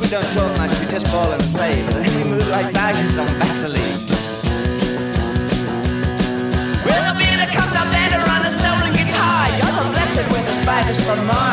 we don't talk much, we just ball and play. But then we move like badgers on Vaseline. Will there be the comes up there to run a stolen guitar? You're the blessed when the spiders from Mars.